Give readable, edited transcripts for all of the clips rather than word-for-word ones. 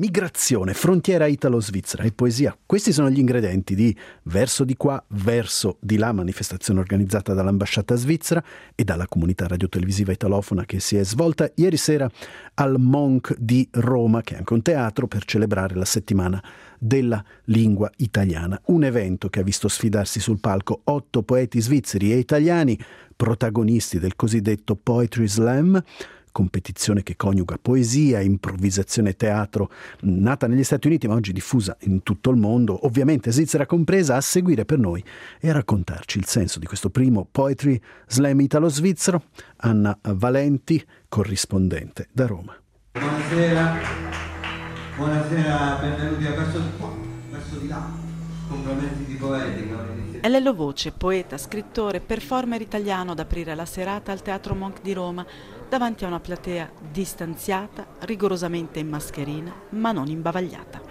Migrazione, frontiera italo-svizzera e poesia. Questi sono gli ingredienti di Verso di qua, verso di là, manifestazione organizzata dall'ambasciata svizzera e dalla comunità radiotelevisiva italofona che si è svolta ieri sera al Monk di Roma, che è anche un teatro, per celebrare la settimana della lingua italiana. Un evento che ha visto sfidarsi sul palco 8 poeti svizzeri e italiani, protagonisti del cosiddetto Poetry Slam, competizione che coniuga poesia, improvvisazione e teatro, nata negli Stati Uniti ma oggi diffusa in tutto il mondo, ovviamente Svizzera compresa. A seguire per noi e a raccontarci il senso di questo primo Poetry Slam italo-svizzero, Anna Valenti, corrispondente da Roma. Buonasera, benvenuti a Verso di qua, Verso di là, complimenti di poetica. È Lello Voce, poeta, scrittore, performer italiano, ad aprire la serata al Teatro Monk di Roma, davanti a una platea distanziata, rigorosamente in mascherina, ma non imbavagliata.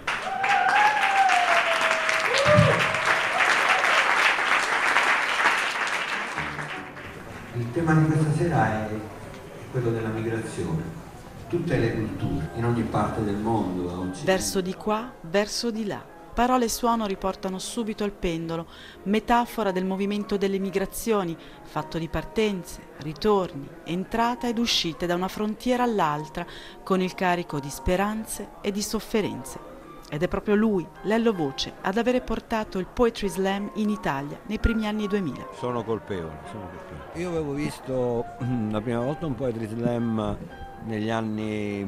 Il tema di questa sera è quello della migrazione. Tutte le culture, in ogni parte del mondo oggi. Verso di qua, verso di là. Parole e suono riportano subito il pendolo, metafora del movimento delle migrazioni, fatto di partenze, ritorni, entrata ed uscite da una frontiera all'altra, con il carico di speranze e di sofferenze. Ed è proprio lui, Lello Voce, ad avere portato il Poetry Slam in Italia nei primi anni 2000. Sono colpevole. Io avevo visto la prima volta un Poetry Slam negli anni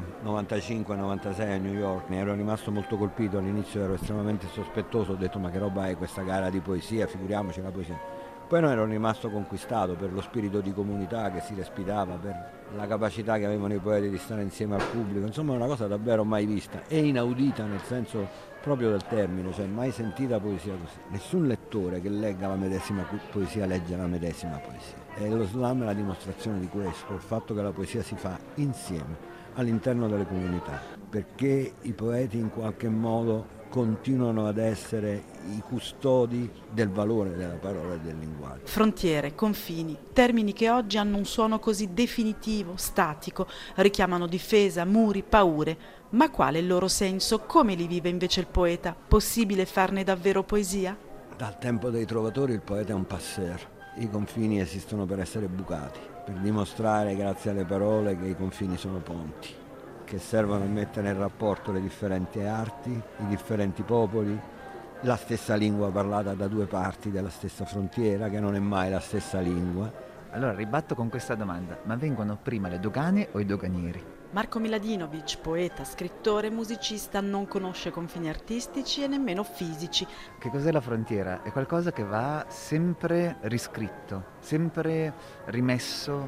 95-96 a New York, ne ero rimasto molto colpito. All'inizio ero estremamente sospettoso, ho detto ma che roba è questa gara di poesia, figuriamoci la poesia. Poi non ero rimasto conquistato per lo spirito di comunità che si respirava, per la capacità che avevano i poeti di stare insieme al pubblico, insomma una cosa davvero mai vista e inaudita nel senso proprio del termine, cioè mai sentita poesia così. Nessun lettore che legga la medesima poesia legge la medesima poesia. E lo slam è la dimostrazione di questo, il fatto che la poesia si fa insieme, all'interno delle comunità, perché i poeti in qualche modo continuano ad essere i custodi del valore della parola e del linguaggio. Frontiere, confini, termini che oggi hanno un suono così definitivo, statico, richiamano difesa, muri, paure. Ma qual è il loro senso? Come li vive invece il poeta? Possibile farne davvero poesia? Dal tempo dei trovatori il poeta è un passeur. I confini esistono per essere bucati, per dimostrare grazie alle parole che i confini sono ponti, che servono a mettere in rapporto le differenti arti, i differenti popoli, la stessa lingua parlata da due parti della stessa frontiera, che non è mai la stessa lingua. Allora ribatto con questa domanda: ma vengono prima le dogane o i doganieri? Marco Miladinovic, poeta, scrittore, musicista, non conosce confini artistici e nemmeno fisici. Che cos'è la frontiera? È qualcosa che va sempre riscritto, sempre rimesso,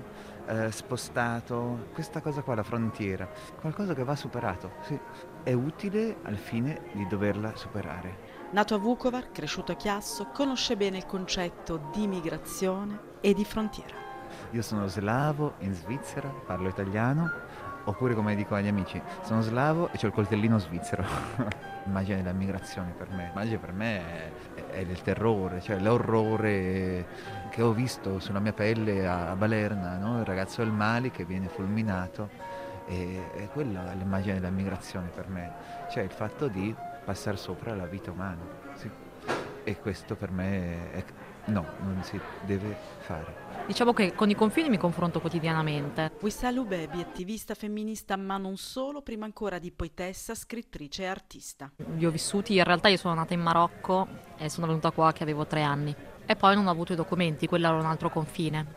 spostato. Questa cosa qua, la frontiera, qualcosa che va superato, sì. È utile al fine di doverla superare. Nato a Vukovar, cresciuto a Chiasso, conosce bene il concetto di migrazione e di frontiera. Io sono slavo in Svizzera, parlo italiano. Oppure come dico agli amici, sono slavo e c'ho il coltellino svizzero. L'immagine della migrazione per me, l'immagine per me è del terrore, cioè l'orrore che ho visto sulla mia pelle a Balerna, no? Il ragazzo del Mali che viene fulminato, e quella è l'immagine della migrazione per me, cioè il fatto di passare sopra la vita umana, sì. E questo per me non si deve fare. Diciamo che con i confini mi confronto quotidianamente. Wissal Ubebi, attivista femminista ma non solo, prima ancora di poetessa, scrittrice e artista. Li ho vissuti, in realtà io sono nata in Marocco e sono venuta qua che avevo 3 anni. E poi non ho avuto i documenti, quello era un altro confine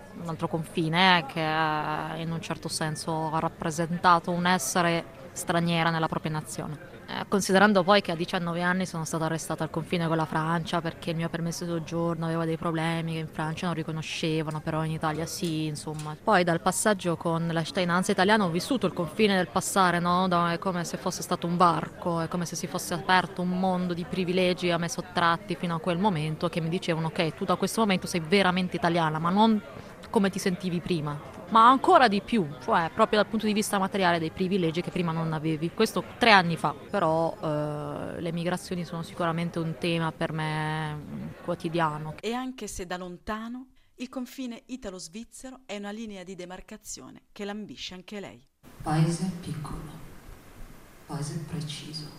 che in un certo senso ha rappresentato un essere straniera nella propria nazione. Considerando poi che a 19 anni sono stata arrestata al confine con la Francia perché il mio permesso di soggiorno aveva dei problemi che in Francia non riconoscevano, però in Italia sì, insomma. Poi dal passaggio con la cittadinanza italiana ho vissuto il confine del passare, no? È come se fosse stato un varco, è come se si fosse aperto un mondo di privilegi a me sottratti fino a quel momento, che mi dicevano ok, tu da questo momento sei veramente italiana, ma non come ti sentivi prima, ma ancora di più, cioè proprio dal punto di vista materiale dei privilegi che prima non avevi. Questo 3 anni fa, però le migrazioni sono sicuramente un tema per me quotidiano. E anche se da lontano, il confine italo-svizzero è una linea di demarcazione che lambisce anche lei. Paese piccolo, paese preciso.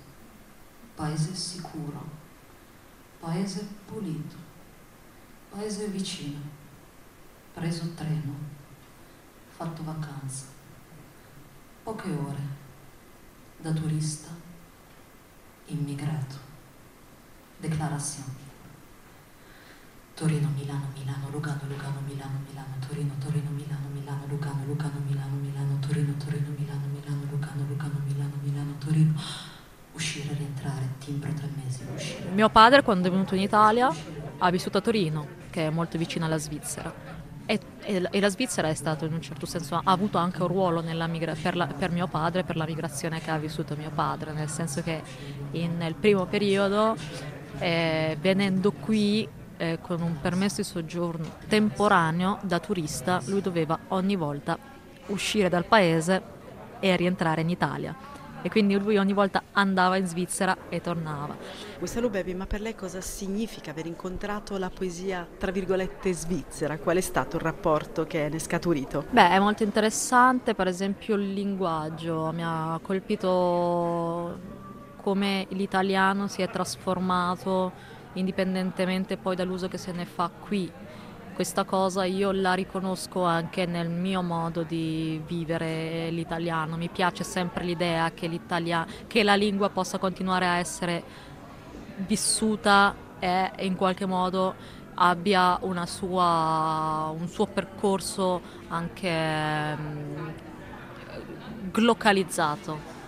paese sicuro, paese pulito, paese vicino, preso treno, fatto vacanza, poche ore, da turista, immigrato, declarazione. Torino, Milano, Milano, Lugano, Lugano, Milano, Milano, Torino, Torino, Milano, Milano, Lugano, Lugano, Milano, Milano, Torino, Torino, Milano, Milano, Lugano, Lugano, Milano, Milano, Torino. Uscire, rientrare, timbro 3 mesi, uscire. Mio padre, quando è venuto in Italia, ha vissuto a Torino, che è molto vicina alla Svizzera. E la Svizzera è stato, in un certo senso, ha avuto anche un ruolo per mio padre, per la migrazione che ha vissuto mio padre, nel senso che nel primo periodo, venendo qui, con un permesso di soggiorno temporaneo da turista, lui doveva ogni volta uscire dal paese e rientrare in Italia, e quindi lui ogni volta andava in Svizzera e tornava. Guisalò Bevi, ma per lei cosa significa aver incontrato la poesia tra virgolette svizzera? Qual è stato il rapporto che ne è scaturito? Beh, è molto interessante, per esempio il linguaggio mi ha colpito, come l'italiano si è trasformato indipendentemente poi dall'uso che se ne fa qui. Questa cosa io la riconosco anche nel mio modo di vivere l'italiano. Mi piace sempre l'idea che la lingua possa continuare a essere vissuta e in qualche modo abbia un suo percorso anche glocalizzato.